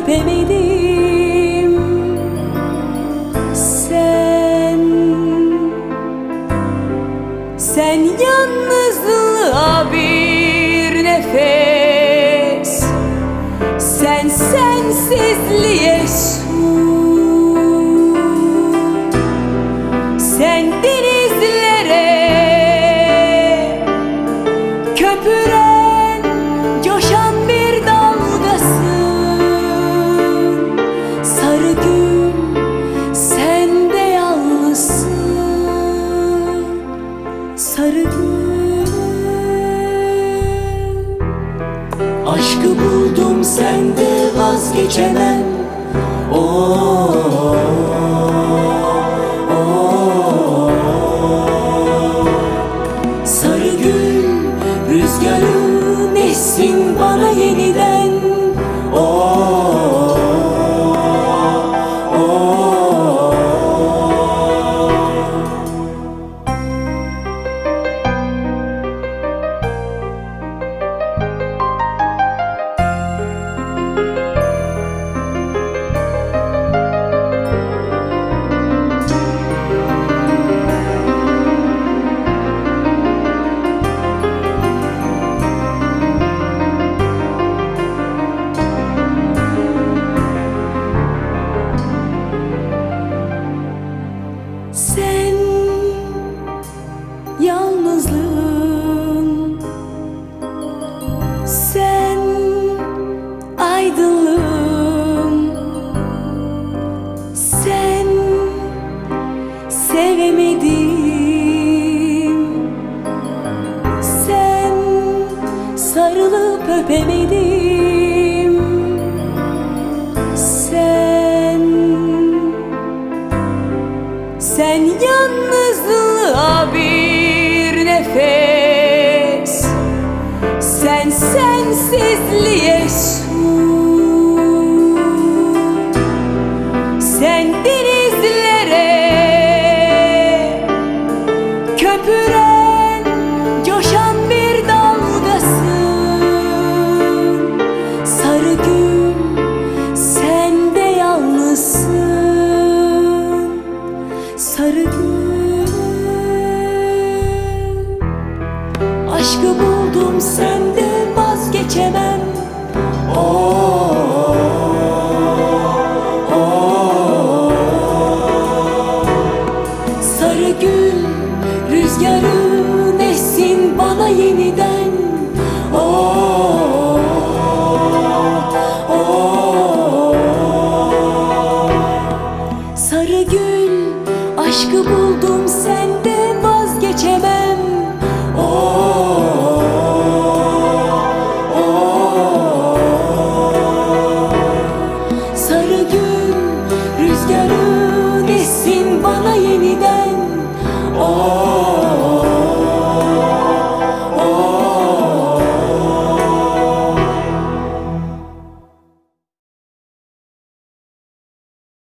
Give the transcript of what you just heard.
öpemedim. Sen yalnızlığa bir nefes, sen sensizliğe su, sen denizlere köpüren coşan bir dalgasın. Sarı gül, sen de yalnızsın. Sarı gül, aşkı buldum sende vazgeçemem. Oh, sarı gül, rüzgarın essin bana yeniden. Oh, sen yalnızlığın, sen aydınlığım, sen sevemedim, sen sarılıp öpemedim, sen yalnızlığa bir nefes, sen sensizliğe su, sen denizlere köpüren coşan bir dalgasın. Sarı gül, sen de yalnızsın. Sarı gül, aşkı buldum sende vazgeçemem. Oh, sarı gül, rüzgarın essin bana yeniden.